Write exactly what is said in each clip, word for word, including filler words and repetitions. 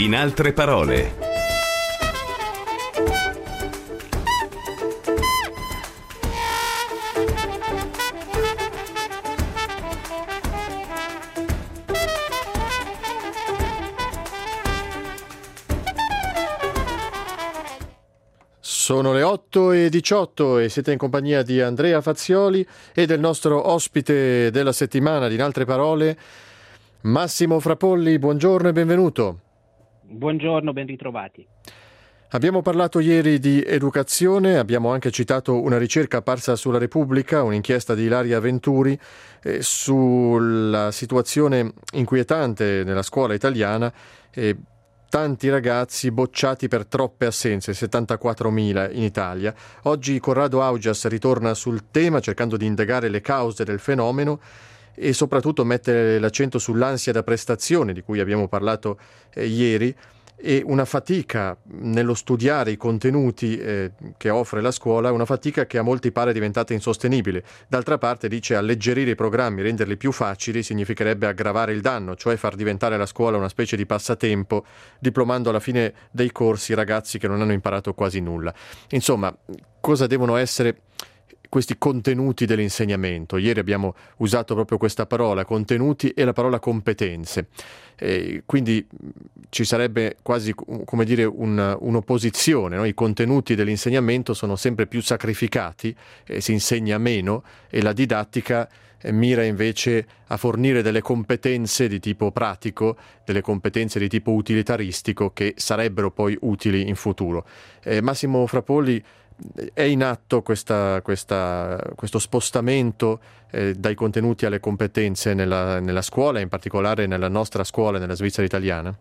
In altre parole. Sono le otto e diciotto e siete in compagnia di Andrea Fazioli e del nostro ospite della settimana di In altre parole, Massimo Frapolli. Buongiorno e benvenuto. Buongiorno, ben ritrovati. Abbiamo parlato ieri di educazione, abbiamo anche citato una ricerca apparsa sulla Repubblica, un'inchiesta di Ilaria Venturi eh, sulla situazione inquietante nella scuola italiana. Eh, Tanti ragazzi bocciati per troppe assenze, settantaquattromila in Italia. Oggi Corrado Augias ritorna sul tema cercando di indagare le cause del fenomeno e soprattutto mettere l'accento sull'ansia da prestazione di cui abbiamo parlato eh, ieri e una fatica nello studiare i contenuti eh, che offre la scuola, una fatica che a molti pare diventata insostenibile. D'altra parte dice alleggerire i programmi, renderli più facili significherebbe aggravare il danno, cioè far diventare la scuola una specie di passatempo, diplomando alla fine dei corsi ragazzi che non hanno imparato quasi nulla. Insomma, cosa devono essere questi contenuti dell'insegnamento? Ieri abbiamo usato proprio questa parola, contenuti, e la parola competenze. E quindi ci sarebbe quasi, come dire, un, un'opposizione, no? I contenuti dell'insegnamento sono sempre più sacrificati, eh, si insegna meno e la didattica eh, mira invece a fornire delle competenze di tipo pratico, delle competenze di tipo utilitaristico che sarebbero poi utili in futuro. Eh, Massimo Frapolli, è in atto questa, questa, questo spostamento eh, dai contenuti alle competenze nella, nella scuola, in particolare nella nostra scuola, nella Svizzera italiana?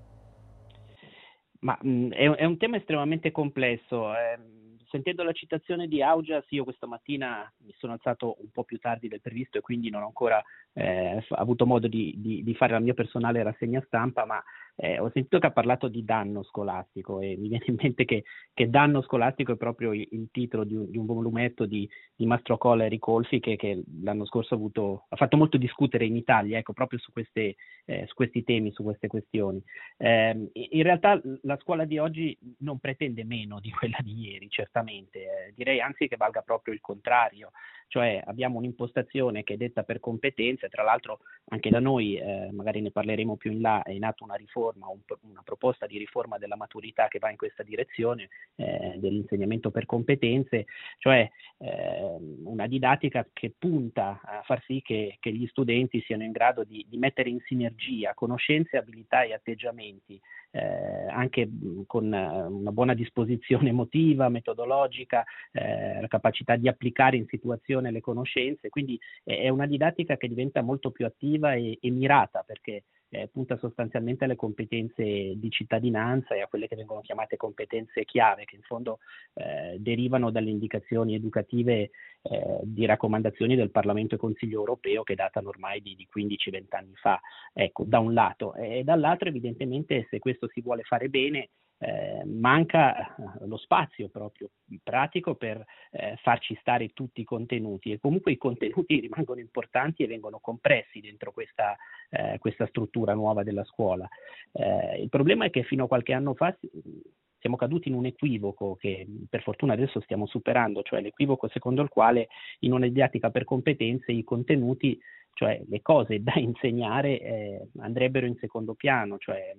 Ma mh, è, è un tema estremamente complesso. Eh, sentendo la citazione di Augias, io questa mattina mi sono alzato un po' più tardi del previsto e quindi non ho ancora eh, avuto modo di, di, di fare la mia personale rassegna stampa, ma Eh, ho sentito che ha parlato di danno scolastico e mi viene in mente che, che danno scolastico è proprio il, il titolo di un, di un volumetto di, di Mastrocola e Ricolfi che, che l'anno scorso ha, avuto, ha fatto molto discutere in Italia, ecco, proprio su, queste, eh, su questi temi, su queste questioni. Eh, in realtà la scuola di oggi non pretende meno di quella di ieri, certamente, eh, direi anzi che valga proprio il contrario. Cioè abbiamo un'impostazione che è detta per competenze, tra l'altro anche da noi, eh, magari ne parleremo più in là, è in atto una riforma, un, una proposta di riforma della maturità che va in questa direzione, eh, dell'insegnamento per competenze, cioè eh, una didattica che punta a far sì che, che gli studenti siano in grado di, di mettere in sinergia conoscenze, abilità e atteggiamenti, eh, anche con una buona disposizione emotiva, metodologica, eh, la capacità di applicare in situazioni le conoscenze, quindi è una didattica che diventa molto più attiva e, e mirata perché eh, punta sostanzialmente alle competenze di cittadinanza e a quelle che vengono chiamate competenze chiave, che in fondo eh, derivano dalle indicazioni educative eh, di raccomandazioni del Parlamento e Consiglio europeo che datano ormai di, di quindici venti anni fa, ecco, da un lato, e dall'altro evidentemente se questo si vuole fare bene Eh, manca lo spazio proprio pratico per eh, farci stare tutti i contenuti e comunque i contenuti rimangono importanti e vengono compressi dentro questa, eh, questa struttura nuova della scuola. Eh, il problema è che fino a qualche anno fa siamo caduti in un equivoco che per fortuna adesso stiamo superando, cioè l'equivoco secondo il quale in una didattica per competenze i contenuti, cioè le cose da insegnare, eh, andrebbero in secondo piano, cioè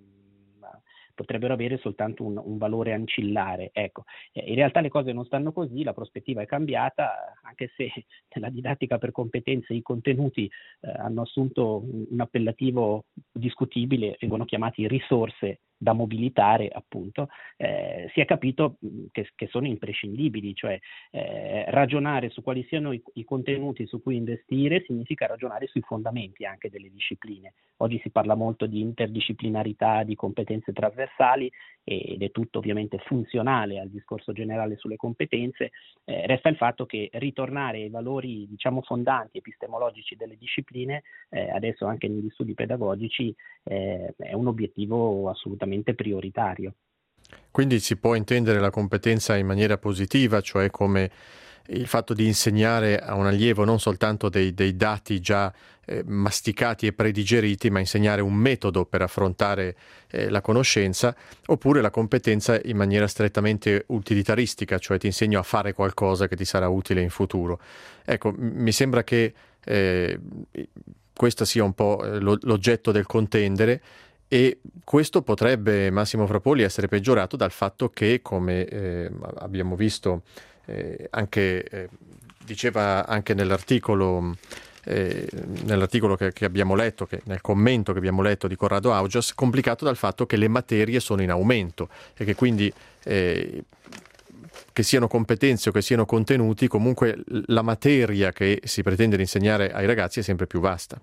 potrebbero avere soltanto un, un valore ancillare. Ecco, eh, in realtà le cose non stanno così, la prospettiva è cambiata, anche se nella didattica per competenze i contenuti eh, hanno assunto un, un appellativo discutibile, vengono chiamati risorse da mobilitare, appunto, eh, si è capito che, che sono imprescindibili, cioè eh, ragionare su quali siano i, i contenuti su cui investire significa ragionare sui fondamenti anche delle discipline. Oggi si parla molto di interdisciplinarità, di competenze trasversali ed è tutto ovviamente funzionale al discorso generale sulle competenze, eh, resta il fatto che ritornare ai valori, diciamo, fondanti epistemologici delle discipline, eh, adesso anche negli studi pedagogici, eh, è un obiettivo assolutamente prioritario. Quindi si può intendere la competenza in maniera positiva, cioè come il fatto di insegnare a un allievo non soltanto dei, dei dati già eh, masticati e predigeriti, ma insegnare un metodo per affrontare eh, la conoscenza, oppure la competenza in maniera strettamente utilitaristica, cioè ti insegno a fare qualcosa che ti sarà utile in futuro. Ecco, m- mi sembra che eh, questo sia un po' lo- l'oggetto del contendere, e questo potrebbe, Massimo Frapolli, essere peggiorato dal fatto che, come eh, abbiamo visto eh, anche, eh, diceva anche nell'articolo, eh, nell'articolo che, che abbiamo letto, che, nel commento che abbiamo letto di Corrado Augias, complicato dal fatto che le materie sono in aumento e che quindi eh, che siano competenze o che siano contenuti, comunque la materia che si pretende di insegnare ai ragazzi è sempre più vasta.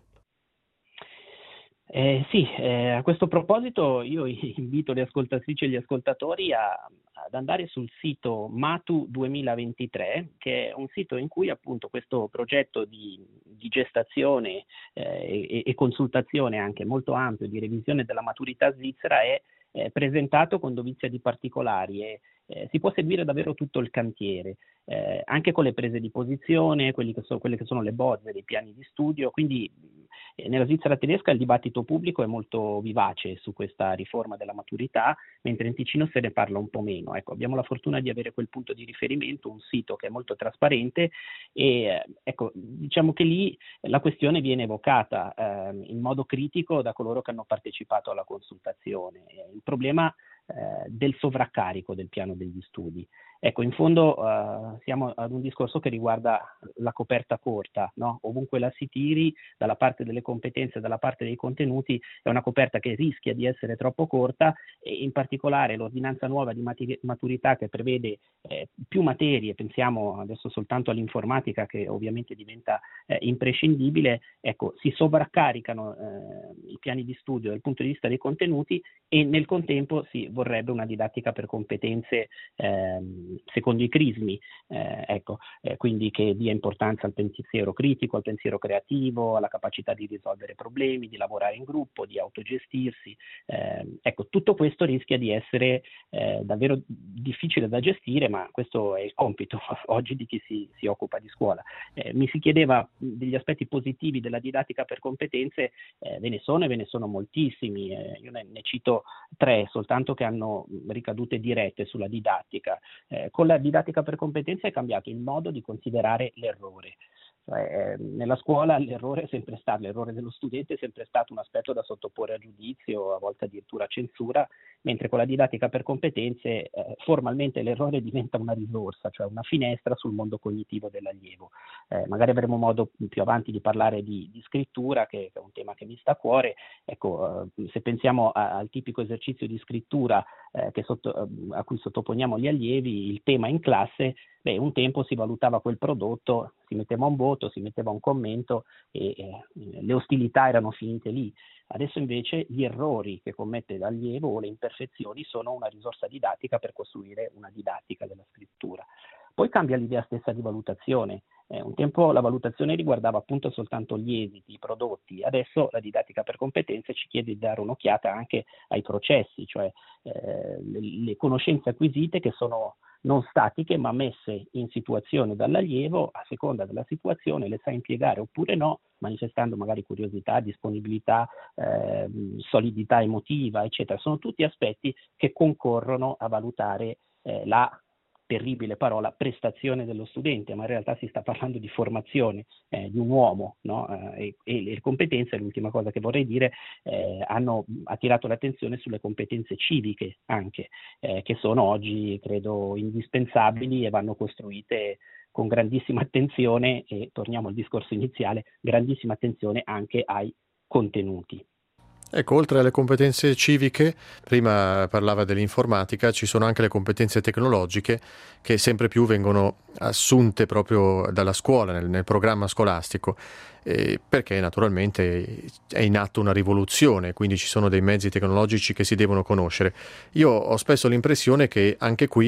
Eh, sì, eh, a questo proposito io invito le ascoltatrici e gli ascoltatori a, ad andare sul sito Matu duemilaventitré, che è un sito in cui appunto questo progetto di, di gestazione eh, e, e consultazione anche molto ampio di revisione della maturità svizzera è eh, presentato con dovizia di particolari e eh, si può seguire davvero tutto il cantiere, eh, anche con le prese di posizione, quelli che so, quelle che sono le bozze dei piani di studio, quindi eh, nella Svizzera tedesca il dibattito pubblico è molto vivace su questa riforma della maturità, mentre in Ticino se ne parla un po' meno. Ecco, abbiamo la fortuna di avere quel punto di riferimento, un sito che è molto trasparente e eh, ecco, diciamo che lì la questione viene evocata eh, in modo critico da coloro che hanno partecipato alla consultazione. Il problema eh, del sovraccarico del piano degli studi. Ecco, in fondo uh, siamo ad un discorso che riguarda la coperta corta, no? Ovunque la si tiri, dalla parte delle competenze e dalla parte dei contenuti, è una coperta che rischia di essere troppo corta e in particolare l'ordinanza nuova di mati- maturità che prevede eh, più materie, pensiamo adesso soltanto all'informatica che ovviamente diventa eh, imprescindibile, ecco, si sovraccaricano eh, i piani di studio dal punto di vista dei contenuti e nel contempo si vorrebbe una didattica per competenze ehm, secondo i crismi, eh, ecco, eh, quindi che dia importanza al pensiero critico, al pensiero creativo, alla capacità di risolvere problemi, di lavorare in gruppo, di autogestirsi. Eh, ecco, tutto questo rischia di essere eh, davvero difficile da gestire, ma questo è il compito oggi di chi si, si occupa di scuola. Eh, mi si chiedeva degli aspetti positivi della didattica per competenze, eh, ve ne sono e ve ne sono moltissimi. Eh, io ne, ne cito tre soltanto che hanno ricadute dirette sulla didattica. Eh, con la didattica per competenze è cambiato il modo di considerare l'errore. Cioè, eh, nella scuola l'errore è sempre stato, l'errore dello studente è sempre stato un aspetto da sottoporre a giudizio, a volte addirittura a censura, mentre con la didattica per competenze eh, formalmente l'errore diventa una risorsa, cioè una finestra sul mondo cognitivo dell'allievo. Eh, magari avremo modo più avanti di parlare di, di scrittura, che, che è un tema che mi sta a cuore. Ecco, eh, se pensiamo a, al tipico esercizio di scrittura eh, che sotto, eh, a cui sottoponiamo gli allievi, il tema in classe, beh, un tempo si valutava quel prodotto, si metteva un voto, si metteva un commento e eh, le ostilità erano finite lì. Adesso invece gli errori che commette l'allievo o le imperfezioni sono una risorsa didattica per costruire una didattica della scrittura. Poi cambia l'idea stessa di valutazione. Eh, un tempo la valutazione riguardava appunto soltanto gli esiti, i prodotti, adesso la didattica per competenze ci chiede di dare un'occhiata anche ai processi, cioè eh, le, le conoscenze acquisite che sono non statiche ma messe in situazione dall'allievo, a seconda della situazione le sa impiegare oppure no, manifestando magari curiosità, disponibilità, eh, solidità emotiva, eccetera. Sono tutti aspetti che concorrono a valutare eh, la terribile parola prestazione dello studente, ma in realtà si sta parlando di formazione eh, di un uomo, no? eh, e, e le competenze, l'ultima cosa che vorrei dire, eh, hanno attirato l'attenzione sulle competenze civiche anche, eh, che sono oggi credo indispensabili e vanno costruite con grandissima attenzione e, torniamo al discorso iniziale, grandissima attenzione anche ai contenuti. Ecco, oltre alle competenze civiche, prima parlava dell'informatica, ci sono anche le competenze tecnologiche che sempre più vengono assunte proprio dalla scuola, nel, nel programma scolastico, eh, perché naturalmente è in atto una rivoluzione, quindi ci sono dei mezzi tecnologici che si devono conoscere. Io ho spesso l'impressione che anche qui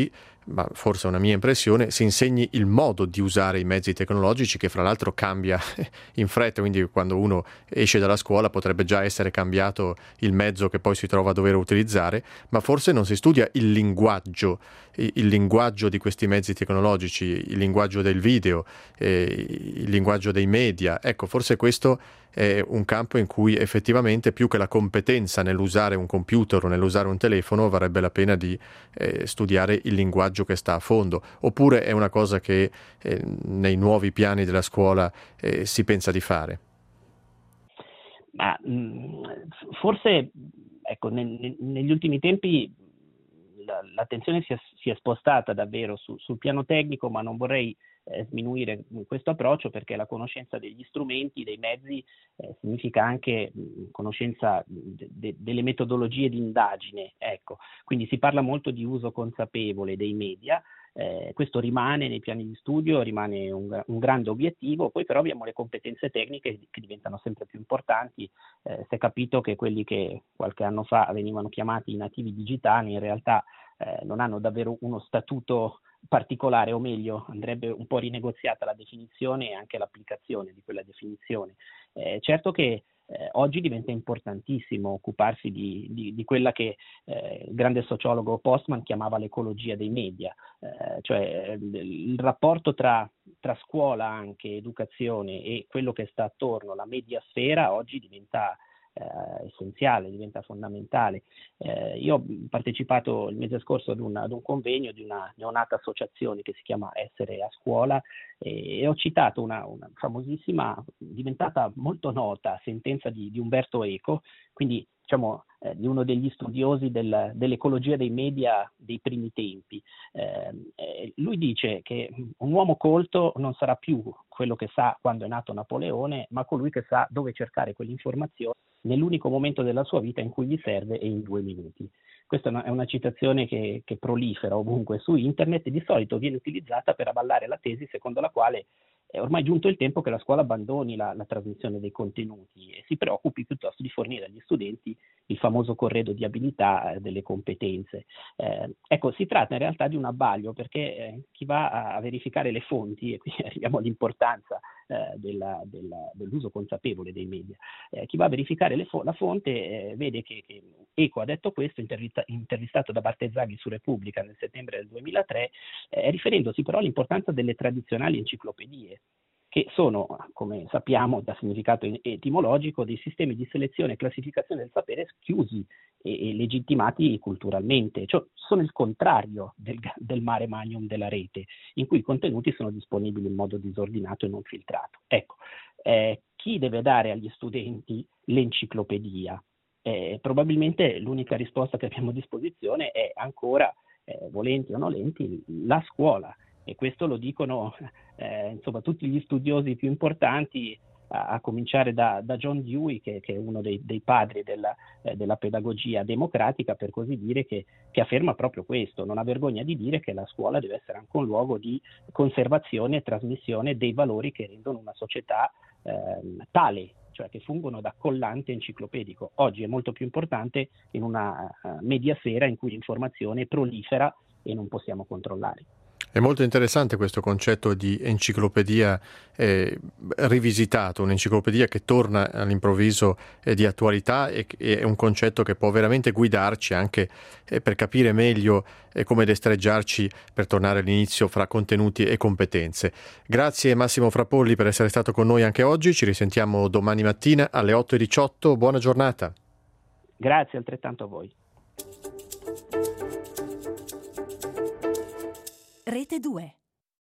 ma forse è una mia impressione, si insegni il modo di usare i mezzi tecnologici, che fra l'altro cambia in fretta, quindi quando uno esce dalla scuola potrebbe già essere cambiato il mezzo che poi si trova a dover utilizzare, ma forse non si studia il linguaggio, il linguaggio di questi mezzi tecnologici, il linguaggio del video, eh, il linguaggio dei media. Ecco, forse questo è un campo in cui effettivamente più che la competenza nell'usare un computer o nell'usare un telefono varrebbe la pena di eh, studiare il linguaggio che sta a fondo. Oppure è una cosa che eh, nei nuovi piani della scuola eh, si pensa di fare? Ma mh, forse, ecco, ne, negli ultimi tempi la, l'attenzione si è, si è spostata davvero su, sul piano tecnico, ma non vorrei eh, sminuire questo approccio, perché la conoscenza degli strumenti, dei mezzi, eh, significa anche mh, conoscenza de, de, delle metodologie di indagine. Ecco. Quindi si parla molto di uso consapevole dei media. Eh, questo rimane nei piani di studio, rimane un, un grande obiettivo. Poi però abbiamo le competenze tecniche che diventano sempre più importanti. Eh, si è capito che quelli che qualche anno fa venivano chiamati i nativi digitali in realtà eh, non hanno davvero uno statuto particolare, o meglio andrebbe un po' rinegoziata la definizione e anche l'applicazione di quella definizione. Eh, certo che Eh, oggi diventa importantissimo occuparsi di, di, di quella che eh, il grande sociologo Postman chiamava l'ecologia dei media, eh, cioè il rapporto tra, tra scuola, anche educazione, e quello che sta attorno, la mediasfera, oggi diventa eh, essenziale, diventa fondamentale. Eh, io ho partecipato il mese scorso ad un, ad un convegno di una neonata associazione che si chiama Essere a Scuola, e, e ho citato una, una famosissima, diventata molto nota, sentenza di, di Umberto Eco, quindi diciamo eh, di uno degli studiosi del, dell'ecologia dei media dei primi tempi. Eh, eh, lui dice che un uomo colto non sarà più quello che sa quando è nato Napoleone, ma colui che sa dove cercare quell'informazione nell'unico momento della sua vita in cui gli serve, e in due minuti. Questa è una, è una citazione che, che prolifera ovunque su internet e di solito viene utilizzata per avallare la tesi secondo la quale è ormai giunto il tempo che la scuola abbandoni la, la trasmissione dei contenuti e si preoccupi piuttosto di fornire agli studenti il famoso corredo di abilità, eh, delle competenze. Eh, ecco, si tratta in realtà di un abbaglio, perché eh, chi va a verificare le fonti, e qui arriviamo all'importanza eh, della, della, dell'uso consapevole dei media, eh, chi va a verificare le fo- la fonte eh, vede che, che Eco ha detto questo, intervista- intervistato da Bartezzaghi su Repubblica nel settembre del duemilatré, eh, riferendosi però all'importanza delle tradizionali enciclopedie, che sono, come sappiamo da significato etimologico, dei sistemi di selezione e classificazione del sapere chiusi e, e legittimati culturalmente, cioè sono il contrario del, del mare magnum della rete, in cui i contenuti sono disponibili in modo disordinato e non filtrato. Ecco, eh, chi deve dare agli studenti l'enciclopedia? Eh, probabilmente l'unica risposta che abbiamo a disposizione è ancora, eh, volenti o nolenti, la scuola. E questo lo dicono eh, insomma tutti gli studiosi più importanti, a, a cominciare da, da John Dewey, che, che è uno dei, dei padri della, eh, della pedagogia democratica, per così dire, che, che afferma proprio questo, non ha vergogna di dire che la scuola deve essere anche un luogo di conservazione e trasmissione dei valori che rendono una società eh, tale, cioè che fungono da collante enciclopedico. Oggi è molto più importante in una uh, mediasfera in cui l'informazione prolifera e non possiamo controllare. È molto interessante questo concetto di enciclopedia eh, rivisitato, un'enciclopedia che torna all'improvviso eh, di attualità, e è un concetto che può veramente guidarci anche eh, per capire meglio eh, come destreggiarci per tornare all'inizio fra contenuti e competenze. Grazie Massimo Frappolli per essere stato con noi anche oggi, ci risentiamo domani mattina alle otto e diciotto, buona giornata. Grazie altrettanto a voi. Rete due.